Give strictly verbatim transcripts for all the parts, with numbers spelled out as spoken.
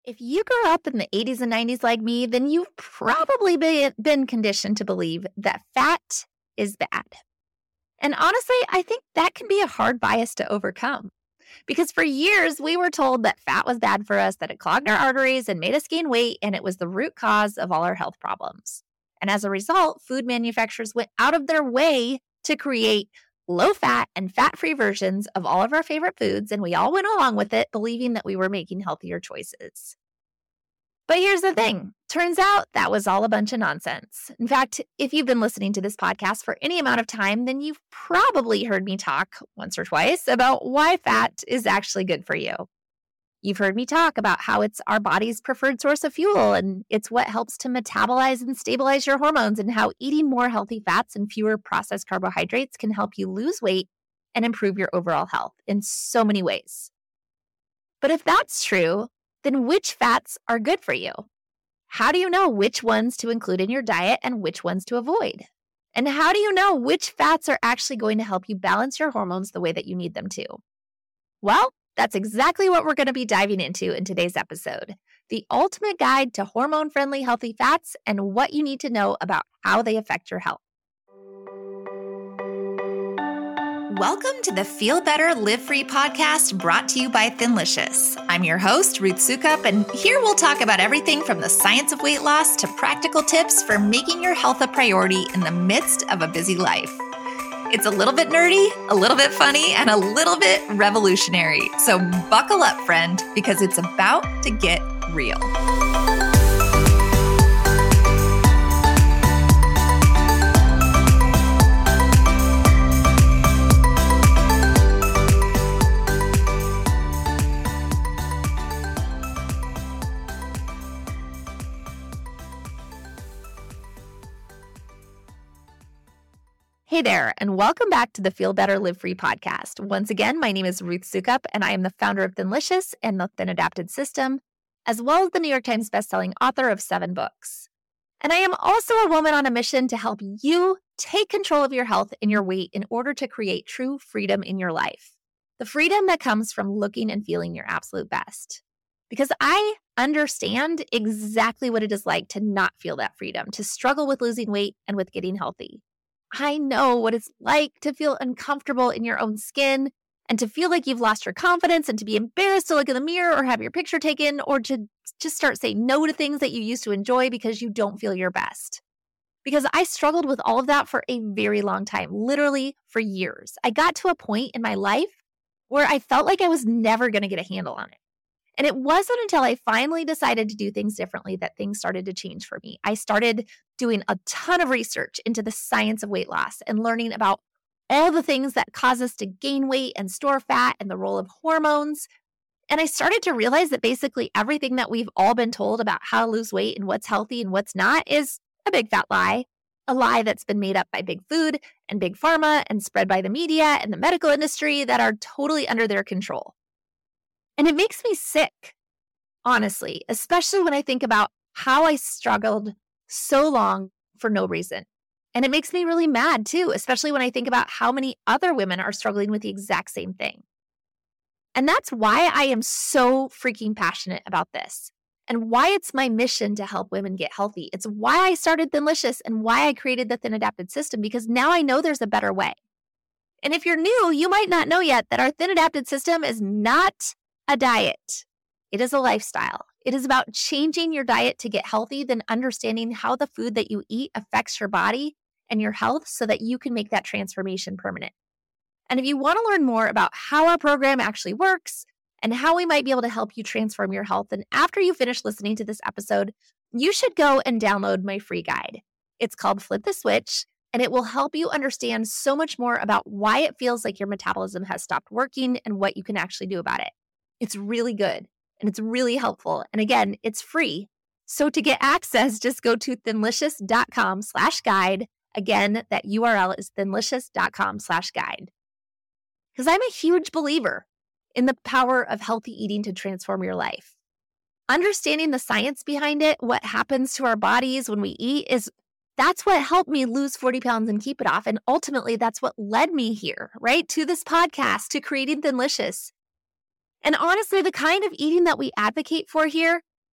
If you grew up in the eighties and nineties like me, then you've probably be- been conditioned to believe that fat is bad. And honestly, I think that can be a hard bias to overcome. Because for years, we were told that fat was bad for us, that it clogged our arteries and made us gain weight, and it was the root cause of all our health problems. And as a result, food manufacturers went out of their way to create low-fat and fat-free versions of all of our favorite foods, and we all went along with it, believing that we were making healthier choices. But here's the thing. Turns out that was all a bunch of nonsense. In fact, if you've been listening to this podcast for any amount of time, then you've probably heard me talk once or twice about why fat is actually good for you. You've heard me talk about how it's our body's preferred source of fuel, and it's what helps to metabolize and stabilize your hormones, and how eating more healthy fats and fewer processed carbohydrates can help you lose weight and improve your overall health in so many ways. But if that's true, then which fats are good for you? How do you know which ones to include in your diet and which ones to avoid? And how do you know which fats are actually going to help you balance your hormones the way that you need them to? Well, that's exactly what we're going to be diving into in today's episode. The ultimate guide to hormone-friendly healthy fats and what you need to know about how they affect your health. Welcome to the Feel Better, Live Free podcast brought to you by Thinlicious. I'm your host, Ruth Soukup, and here we'll talk about everything from the science of weight loss to practical tips for making your health a priority in the midst of a busy life. It's a little bit nerdy, a little bit funny, and a little bit revolutionary. So buckle up, friend, because it's about to get real. Hey there, and welcome back to the Feel Better, Live Free podcast. Once again, my name is Ruth Soukup, and I am the founder of Thinlicious and the Thin Adapted System, as well as the New York Times bestselling author of seven books. And I am also a woman on a mission to help you take control of your health and your weight in order to create true freedom in your life. The freedom that comes from looking and feeling your absolute best. Because I understand exactly what it is like to not feel that freedom, to struggle with losing weight and with getting healthy. I know what it's like to feel uncomfortable in your own skin and to feel like you've lost your confidence and to be embarrassed to look in the mirror or have your picture taken or to just start saying no to things that you used to enjoy because you don't feel your best. Because I struggled with all of that for a very long time, literally for years. I got to a point in my life where I felt like I was never going to get a handle on it. And it wasn't until I finally decided to do things differently that things started to change for me. I started doing a ton of research into the science of weight loss and learning about all the things that cause us to gain weight and store fat and the role of hormones. And I started to realize that basically everything that we've all been told about how to lose weight and what's healthy and what's not is a big fat lie, a lie that's been made up by big food and big pharma and spread by the media and the medical industry that are totally under their control. And it makes me sick, honestly, especially when I think about how I struggled so long for no reason. And it makes me really mad too, especially when I think about how many other women are struggling with the exact same thing. And that's why I am so freaking passionate about this and why it's my mission to help women get healthy. It's why I started Thinlicious and why I created the Thin Adapted System, because now I know there's a better way. And if you're new, you might not know yet that our Thin Adapted System is not a diet. It is a lifestyle. It is about changing your diet to get healthy, then understanding how the food that you eat affects your body and your health so that you can make that transformation permanent. And if you want to learn more about how our program actually works and how we might be able to help you transform your health, then after you finish listening to this episode, you should go and download my free guide. It's called Flip the Switch, and it will help you understand so much more about why it feels like your metabolism has stopped working and what you can actually do about it. It's really good and it's really helpful. And again, it's free. So to get access, just go to thinlicious.com slash guide. Again, that U R L is thinlicious.com slash guide. Because I'm a huge believer in the power of healthy eating to transform your life. Understanding the science behind it, what happens to our bodies when we eat, is that's what helped me lose forty pounds and keep it off. And ultimately, that's what led me here, right? To this podcast, to creating Thinlicious. And honestly, the kind of eating that we advocate for here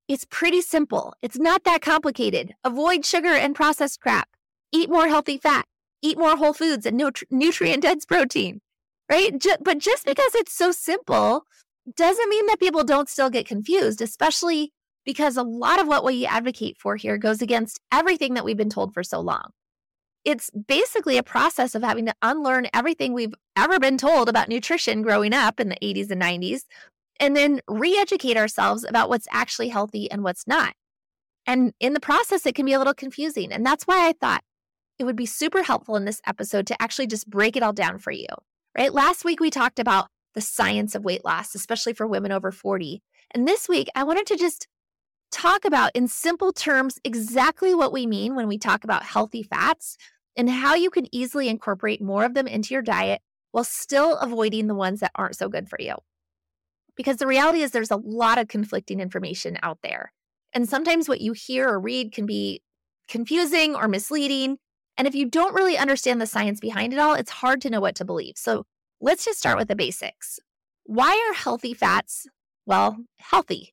It's pretty simple. It's not that complicated. Avoid sugar and processed crap. Eat more healthy fat. Eat more whole foods and nutri- nutrient-dense protein, right? Ju- but just because it's so simple doesn't mean that people don't still get confused, especially because a lot of what we advocate for here goes against everything that we've been told for so long. It's basically a process of having to unlearn everything we've ever been told about nutrition growing up in the eighties and nineties, and then re-educate ourselves about what's actually healthy and what's not. And in the process, it can be a little confusing. And that's why I thought it would be super helpful in this episode to actually just break it all down for you, right? Last week, we talked about the science of weight loss, especially for women over forty. And this week, I wanted to just talk about in simple terms exactly what we mean when we talk about healthy fats and how you can easily incorporate more of them into your diet while still avoiding the ones that aren't so good for you. Because the reality is there's a lot of conflicting information out there. And sometimes what you hear or read can be confusing or misleading. And if you don't really understand the science behind it all, it's hard to know what to believe. So let's just start with the basics. Why are healthy fats, well, healthy?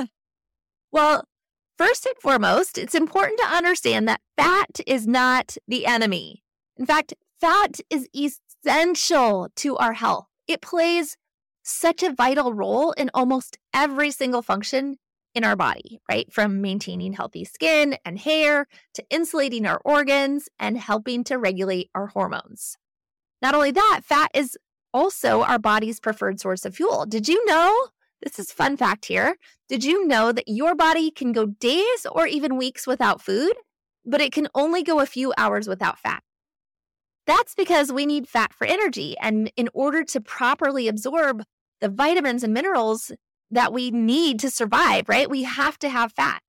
Well, first and foremost, it's important to understand that fat is not the enemy. In fact, fat is essential to our health. It plays such a vital role in almost every single function in our body, right? From maintaining healthy skin and hair to insulating our organs and helping to regulate our hormones. Not only that, fat is also our body's preferred source of fuel. Did you know? This is a fun fact here. Did you know that your body can go days or even weeks without food, but it can only go a few hours without fat? That's because we need fat for energy. And in order to properly absorb the vitamins and minerals that we need to survive, right, we have to have fat.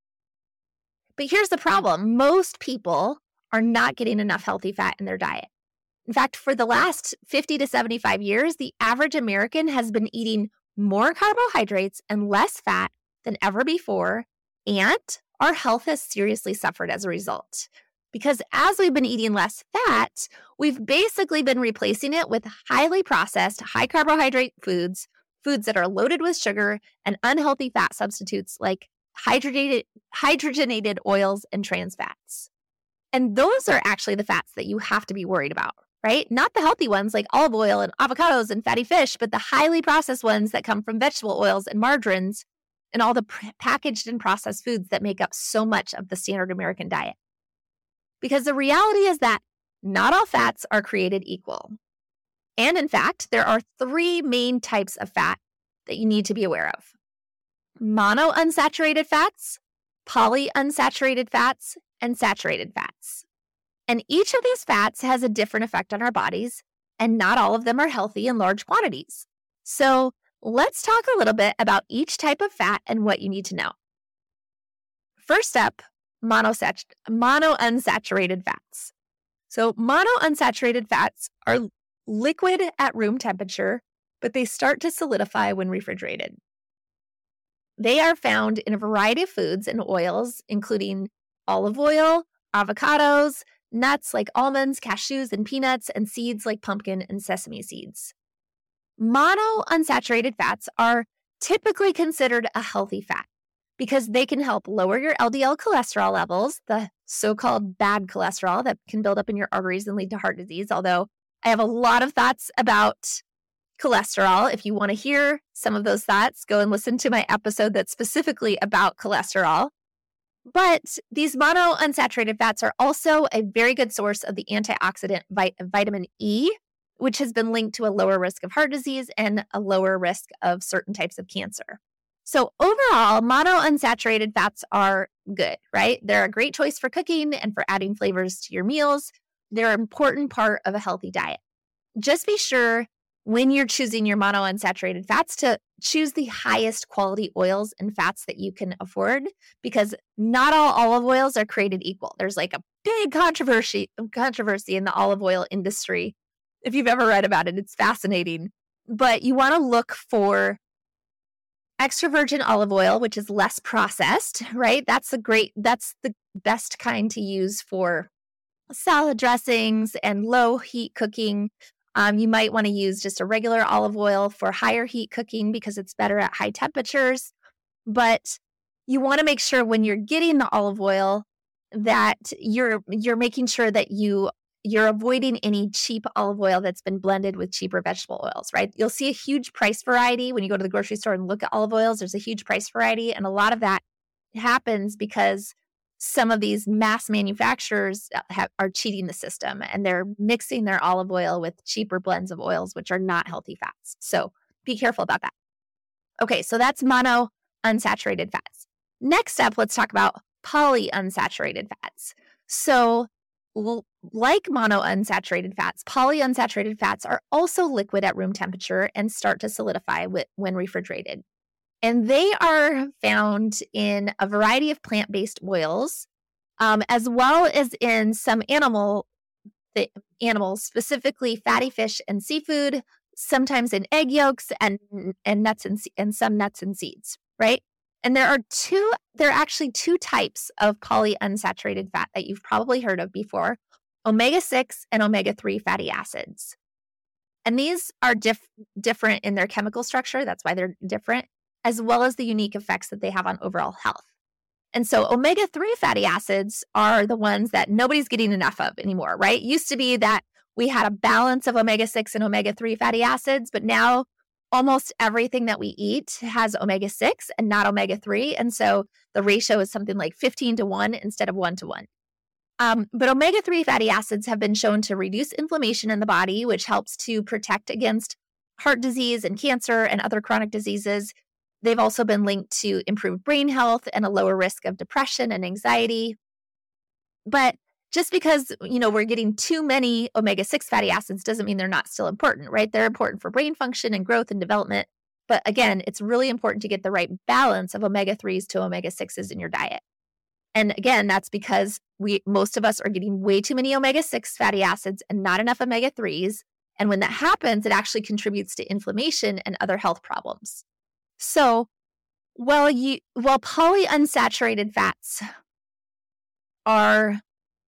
But here's the problem. Most people are not getting enough healthy fat in their diet. In fact, for the last fifty to seventy-five years, the average American has been eating more carbohydrates and less fat than ever before, and our health has seriously suffered as a result. Because as we've been eating less fat, we've basically been replacing it with highly processed, high carbohydrate foods, foods that are loaded with sugar, and unhealthy fat substitutes like hydrogenated, hydrogenated oils and trans fats. And those are actually the fats that you have to be worried about, right? Not the healthy ones like olive oil and avocados and fatty fish, but the highly processed ones that come from vegetable oils and margarines and all the pr- packaged and processed foods that make up so much of the standard American diet. Because the reality is that not all fats are created equal. And in fact, there are three main types of fat that you need to be aware of: monounsaturated fats, polyunsaturated fats, and saturated fats. And each of these fats has a different effect on our bodies, and not all of them are healthy in large quantities. So let's talk a little bit about each type of fat and what you need to know. First up, monosat- monounsaturated fats. So monounsaturated fats are liquid at room temperature, but they start to solidify when refrigerated. They are found in a variety of foods and oils, including olive oil, avocados, nuts like almonds, cashews, and peanuts, and seeds like pumpkin and sesame seeds. Monounsaturated fats are typically considered a healthy fat because they can help lower your L D L cholesterol levels, the so-called bad cholesterol that can build up in your arteries and lead to heart disease, although I have a lot of thoughts about cholesterol. If you want to hear some of those thoughts, go and listen to my episode that's specifically about cholesterol. But these monounsaturated fats are also a very good source of the antioxidant vit- vitamin E, which has been linked to a lower risk of heart disease and a lower risk of certain types of cancer. So overall, monounsaturated fats are good, right? They're a great choice for cooking and for adding flavors to your meals. They're an important part of a healthy diet. Just be sure when you're choosing your monounsaturated fats to choose the highest quality oils and fats that you can afford, because not all olive oils are created equal. There's like a big controversy controversy in the olive oil industry. If you've ever read about it, it's fascinating. But you want to look for extra virgin olive oil, which is less processed, right? That's the great, that's the best kind to use for salad dressings and low heat cooking. Um, you might want to use just a regular olive oil for higher heat cooking because it's better at high temperatures. But you want to make sure when you're getting the olive oil that you're you're making sure that you you're avoiding any cheap olive oil that's been blended with cheaper vegetable oils, right? You'll see a huge price variety when you go to the grocery store and look at olive oils. There's a huge price variety, and a lot of that happens because some of these mass manufacturers have, are cheating the system, and they're mixing their olive oil with cheaper blends of oils, which are not healthy fats. So be careful about that. Okay, so that's monounsaturated fats. Next up, let's talk about polyunsaturated fats. So l- like monounsaturated fats, polyunsaturated fats are also liquid at room temperature and start to solidify with, when refrigerated. And they are found in a variety of plant-based oils, um, as well as in some animal th- animals, specifically fatty fish and seafood, sometimes in egg yolks and, and nuts and, and some nuts and seeds, right? And there are two, there are actually two types of polyunsaturated fat that you've probably heard of before, omega six and omega three fatty acids. And these are diff- different in their chemical structure. That's why they're different, as well as the unique effects that they have on overall health. And so omega three fatty acids are the ones that nobody's getting enough of anymore, right? It used to be that we had a balance of omega six and omega three fatty acids, but now almost everything that we eat has omega six and not omega three. And so the ratio is something like fifteen to one instead of one to one. Um, but omega three fatty acids have been shown to reduce inflammation in the body, which helps to protect against heart disease and cancer and other chronic diseases. They've also been linked to improved brain health and a lower risk of depression and anxiety. But just because, you know, we're getting too many omega six fatty acids doesn't mean they're not still important, right? They're important for brain function and growth and development. But again, it's really important to get the right balance of omega threes to omega sixes in your diet. And again, that's because we most of us are getting way too many omega six fatty acids and not enough omega threes. And when that happens, it actually contributes to inflammation and other health problems. So while you while polyunsaturated fats are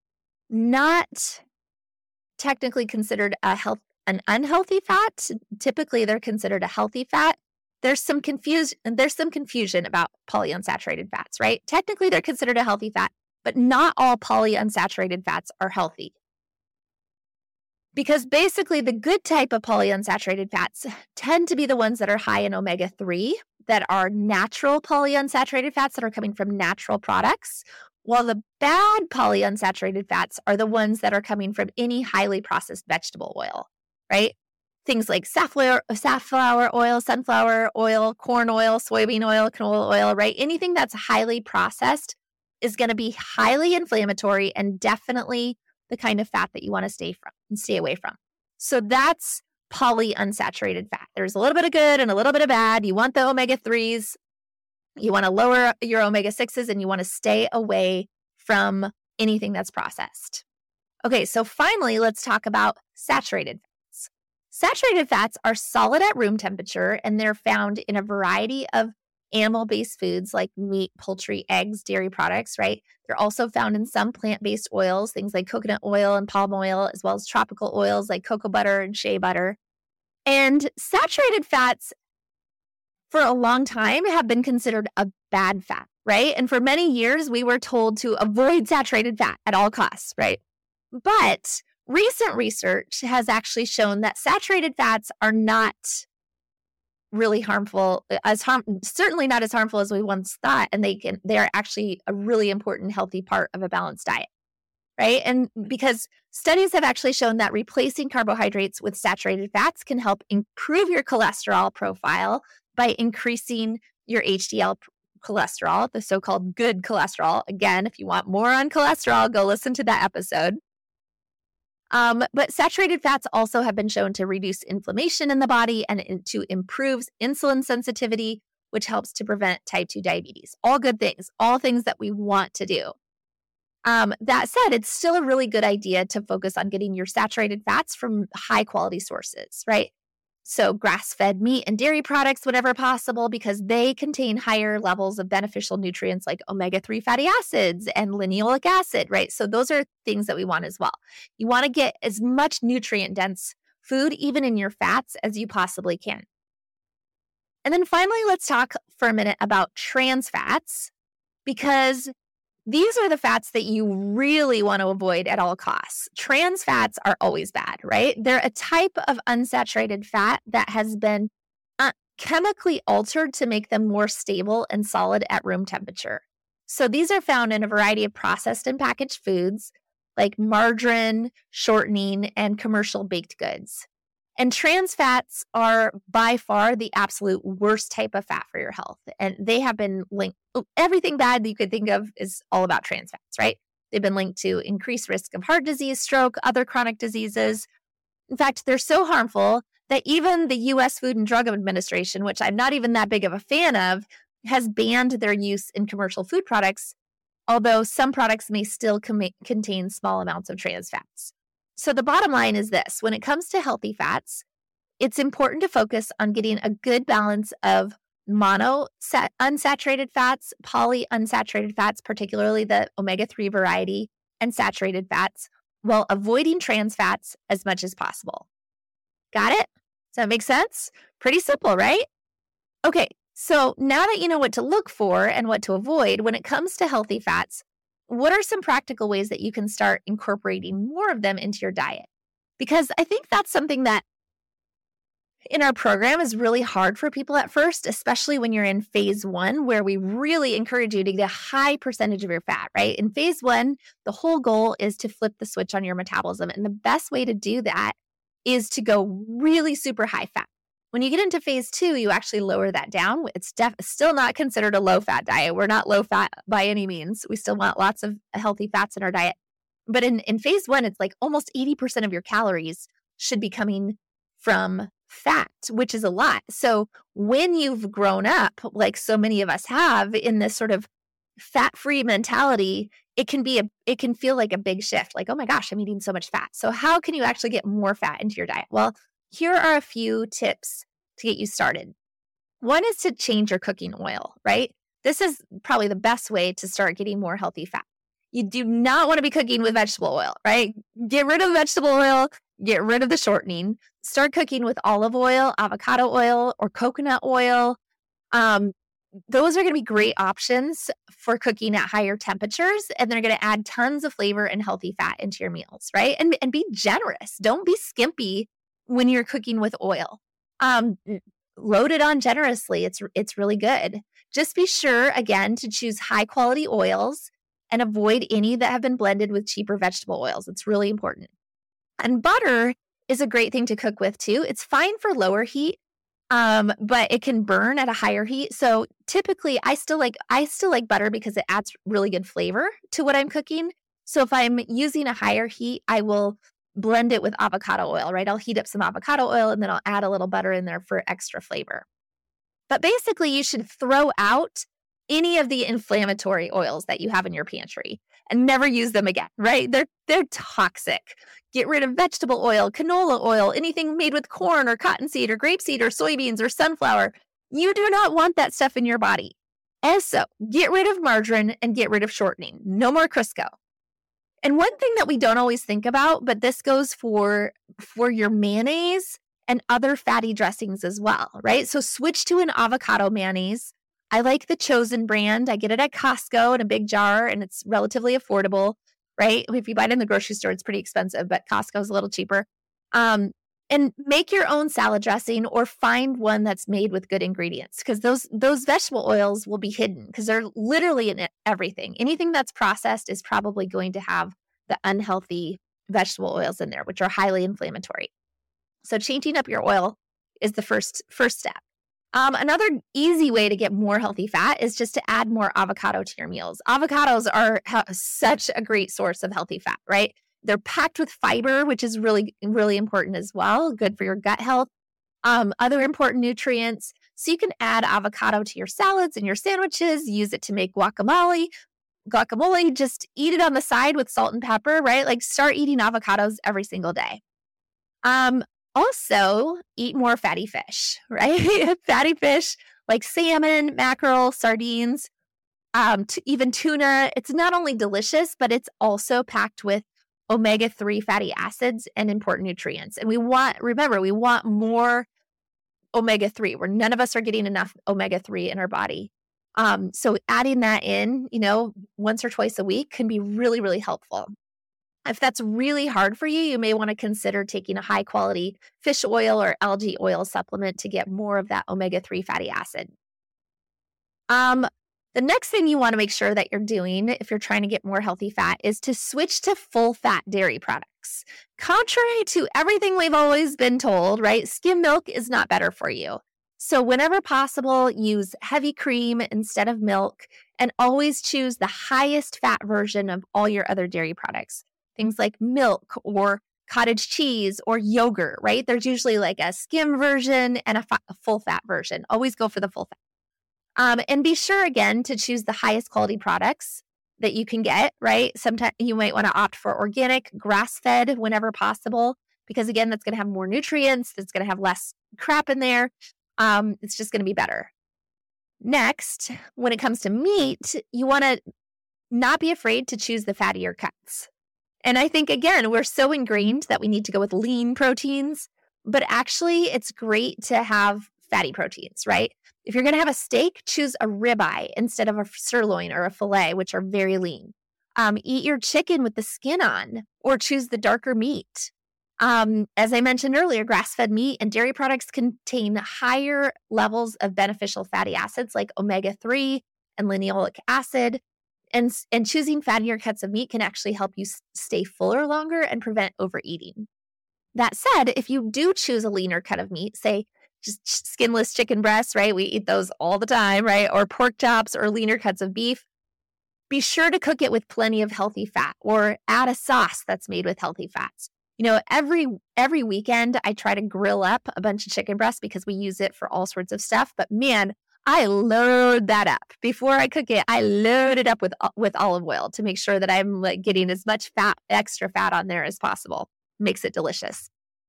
not technically considered a health an unhealthy fat, typically they're considered a healthy fat. There's some confuse there's some confusion about polyunsaturated fats, right? Technically they're considered a healthy fat, but not all polyunsaturated fats are healthy. Because basically the good type of polyunsaturated fats tend to be the ones that are high in omega three, that are natural polyunsaturated fats that are coming from natural products, while the bad polyunsaturated fats are the ones that are coming from any highly processed vegetable oil, right? Things like safflower, safflower oil, sunflower oil, corn oil, soybean oil, canola oil, right? Anything that's highly processed is going to be highly inflammatory and definitely the kind of fat that you want to stay from and stay away from. So that's polyunsaturated fat. There's a little bit of good and a little bit of bad. You want the omega threes, you want to lower your omega sixes, and you want to stay away from anything that's processed. Okay, so finally, let's talk about saturated fats. Saturated fats are solid at room temperature, and they're found in a variety of animal-based foods like meat, poultry, eggs, dairy products, right? They're also found in some plant-based oils, things like coconut oil and palm oil, as well as tropical oils like cocoa butter and shea butter. And saturated fats, for a long time, have been considered a bad fat, right? And for many years, we were told to avoid saturated fat at all costs, right? But recent research has actually shown that saturated fats are not really harmful, as harm, certainly not as harmful as we once thought, and they can they are actually a really important healthy part of a balanced diet, right? And because studies have actually shown that replacing carbohydrates with saturated fats can help improve your cholesterol profile by increasing your H D L cholesterol, the so-called good cholesterol. Again, if you want more on cholesterol, go listen to that episode. Um, but saturated fats also have been shown to reduce inflammation in the body and in, to improve insulin sensitivity, which helps to prevent type two diabetes. All good things, all things that we want to do. Um, that said, it's still a really good idea to focus on getting your saturated fats from high quality sources, right? So grass-fed meat and dairy products whenever possible, because they contain higher levels of beneficial nutrients like omega three fatty acids and linoleic acid, right? So those are things that we want as well. You want to get as much nutrient-dense food, even in your fats, as you possibly can. And then finally, let's talk for a minute about trans fats. because these are the fats that you really want to avoid at all costs. Trans fats are always bad, right? They're a type of unsaturated fat that has been uh, chemically altered to make them more stable and solid at room temperature. So these are found in a variety of processed and packaged foods like margarine, shortening, and commercial baked goods. And trans fats are by far the absolute worst type of fat for your health. And they have been linked, everything bad that you could think of is all about trans fats, right? They've been linked to increased risk of heart disease, stroke, other chronic diseases. In fact, they're so harmful that even the U S Food and Drug Administration, which I'm not even that big of a fan of, has banned their use in commercial food products, although some products may still com- contain small amounts of trans fats. So the bottom line is this: when it comes to healthy fats, it's important to focus on getting a good balance of mono unsaturated fats, polyunsaturated fats, particularly the omega three variety, and saturated fats, while avoiding trans fats as much as possible. Got it? Does that make sense? Pretty simple, right? Okay, so now that you know what to look for and what to avoid when it comes to healthy fats, what are some practical ways that you can start incorporating more of them into your diet? Because I think that's something that in our program is really hard for people at first, especially when you're in phase one, where we really encourage you to get a high percentage of your fat, right? In phase one, the whole goal is to flip the switch on your metabolism. And the best way to do that is to go really super high fat. When you get into phase two, you actually lower that down. It's def- still not considered a low-fat diet. We're not low-fat by any means. We still want lots of healthy fats in our diet. But in, in phase one, it's like almost eighty percent of your calories should be coming from fat, which is a lot. So when you've grown up, like so many of us have, in this sort of fat-free mentality, it can be a, it can feel like a big shift. Like, oh my gosh, I'm eating so much fat. So how can you actually get more fat into your diet? Well, here are a few tips to get you started. One is to change your cooking oil, right? This is probably the best way to start getting more healthy fat. You do not want to be cooking with vegetable oil, right? Get rid of vegetable oil, get rid of the shortening. Start cooking with olive oil, avocado oil, or coconut oil. Um, those are going to be great options for cooking at higher temperatures, and they're going to add tons of flavor and healthy fat into your meals, right? And, and be generous. Don't be skimpy when you're cooking with oil. Um, load it on generously. It's it's really good. Just be sure, again, to choose high quality oils and avoid any that have been blended with cheaper vegetable oils. It's really important. And butter is a great thing to cook with too. It's fine for lower heat, um, but it can burn at a higher heat. So typically, I still like I still like butter because it adds really good flavor to what I'm cooking. So if I'm using a higher heat, I will blend it with avocado oil, right? I'll heat up some avocado oil and then I'll add a little butter in there for extra flavor. But basically, you should throw out any of the inflammatory oils that you have in your pantry and never use them again, right? They're they're toxic. Get rid of vegetable oil, canola oil, anything made with corn or cottonseed or grapeseed or soybeans or sunflower. You do not want that stuff in your body. And so get rid of margarine and get rid of shortening. No more Crisco. And one thing that we don't always think about, but this goes for, for your mayonnaise and other fatty dressings as well, right? So switch to an avocado mayonnaise. I like the Chosen brand. I get it at Costco in a big jar, and it's relatively affordable, right? If you buy it in the grocery store, it's pretty expensive, but Costco's a little cheaper. Um, and make your own salad dressing or find one that's made with good ingredients, because those those vegetable oils will be hidden because they're literally in everything. Anything that's processed is probably going to have the unhealthy vegetable oils in there, which are highly inflammatory. So changing up your oil is the first first step. Um, another easy way to get more healthy fat is just to add more avocado to your meals. Avocados are ha- such a great source of healthy fat, right? They're packed with fiber, which is really, really important as well. Good for your gut health. Um, other important nutrients. So you can add avocado to your salads and your sandwiches, use it to make guacamole. Guacamole, just eat it on the side with salt and pepper, right? Like start eating avocados every single day. Um, also, eat more fatty fish, right? Fatty fish like salmon, mackerel, sardines, um, t- even tuna. It's not only delicious, but it's also packed with omega three fatty acids and important nutrients. And we want, remember, we want more omega three, where none of us are getting enough omega three in our body. Um, so adding that in, you know, once or twice a week can be really, really helpful. If that's really hard for you, you may want to consider taking a high quality fish oil or algae oil supplement to get more of that omega three fatty acid. Um, the next thing you want to make sure that you're doing if you're trying to get more healthy fat is to switch to full fat dairy products. Contrary to everything we've always been told, right? Skim milk is not better for you. So whenever possible, use heavy cream instead of milk, and always choose the highest fat version of all your other dairy products. Things like milk or cottage cheese or yogurt, right? There's usually like a skim version and a, fa- a full fat version. Always go for the full fat. Um, and be sure, again, to choose the highest quality products that you can get, right? Sometimes you might want to opt for organic, grass-fed whenever possible, because, again, that's going to have more nutrients. It's going to have less crap in there. Um, it's just going to be better. Next, when it comes to meat, you want to not be afraid to choose the fattier cuts. And I think, again, we're so ingrained that we need to go with lean proteins, but actually it's great to have fatty proteins, right? If you're going to have a steak, choose a ribeye instead of a sirloin or a filet, which are very lean. Um, eat your chicken with the skin on, or choose the darker meat. Um, as I mentioned earlier, grass-fed meat and dairy products contain higher levels of beneficial fatty acids like omega three and linoleic acid. And, and choosing fattier cuts of meat can actually help you s- stay fuller longer and prevent overeating. That said, if you do choose a leaner cut of meat, say just skinless chicken breasts, right? We eat those all the time, right? Or pork chops or leaner cuts of beef. Be sure to cook it with plenty of healthy fat, or add a sauce that's made with healthy fats. You know, every every weekend I try to grill up a bunch of chicken breasts because we use it for all sorts of stuff. But man, I load that up. Before I cook it, I load it up with with olive oil to make sure that I'm like getting as much fat, extra fat on there as possible. Makes it delicious.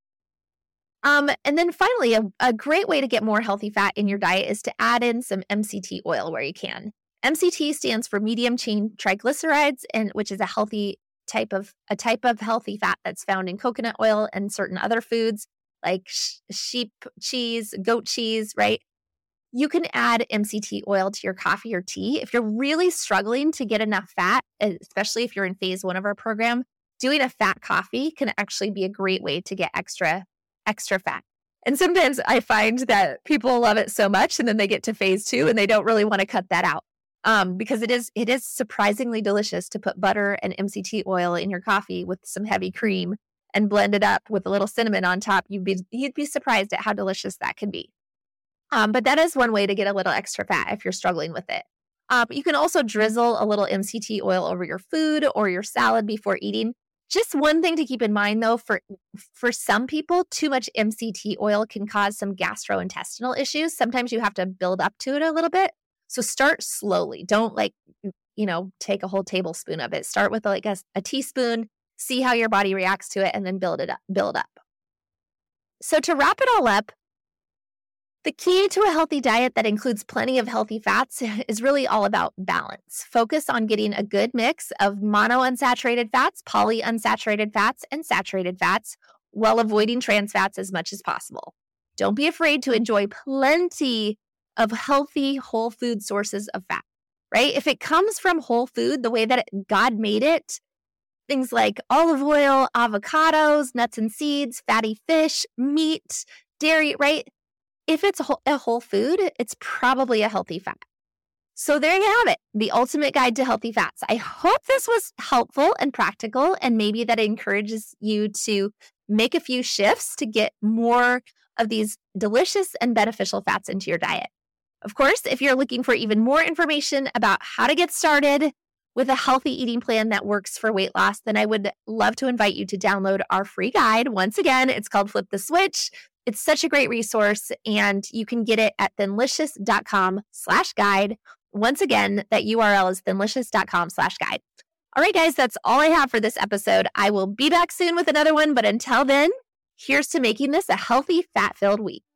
Um, and then finally, a, a great way to get more healthy fat in your diet is to add in some M C T oil where you can. M C T stands for medium chain triglycerides, and which is a healthy type of a type of healthy fat that's found in coconut oil and certain other foods like sh- sheep cheese, goat cheese, right? You can add M C T oil to your coffee or tea. If you're really struggling to get enough fat, especially if you're in phase one of our program, doing a fat coffee can actually be a great way to get extra, extra fat. And sometimes I find that people love it so much and then they get to phase two and they don't really want to cut that out. Um, because it is it is surprisingly delicious to put butter and M C T oil in your coffee with some heavy cream and blend it up with a little cinnamon on top. You'd be you'd be surprised at how delicious that can be. Um, but that is one way to get a little extra fat if you're struggling with it. Uh, but you can also drizzle a little M C T oil over your food or your salad before eating. Just one thing to keep in mind, though, for for some people, too much M C T oil can cause some gastrointestinal issues. Sometimes you have to build up to it a little bit. So start slowly. Don't like, you know, take a whole tablespoon of it. Start with like a, a teaspoon, see how your body reacts to it, and then build it up, build up. So to wrap it all up, the key to a healthy diet that includes plenty of healthy fats is really all about balance. Focus on getting a good mix of monounsaturated fats, polyunsaturated fats, and saturated fats while avoiding trans fats as much as possible. Don't be afraid to enjoy plenty of healthy whole food sources of fat, right? If it comes from whole food, the way that it, God made it, things like olive oil, avocados, nuts and seeds, fatty fish, meat, dairy, right? If it's a whole food, it's probably a healthy fat. So there you have it, the ultimate guide to healthy fats. I hope this was helpful and practical, and maybe that encourages you to make a few shifts to get more of these delicious and beneficial fats into your diet. Of course, if you're looking for even more information about how to get started with a healthy eating plan that works for weight loss, then I would love to invite you to download our free guide. Once again, it's called Flip the Switch. It's such a great resource, and you can get it at thinlicious.com slash guide. Once again, that U R L is thinlicious.com slash guide. All right, guys, that's all I have for this episode. I will be back soon with another one, but until then, here's to making this a healthy, fat-filled week.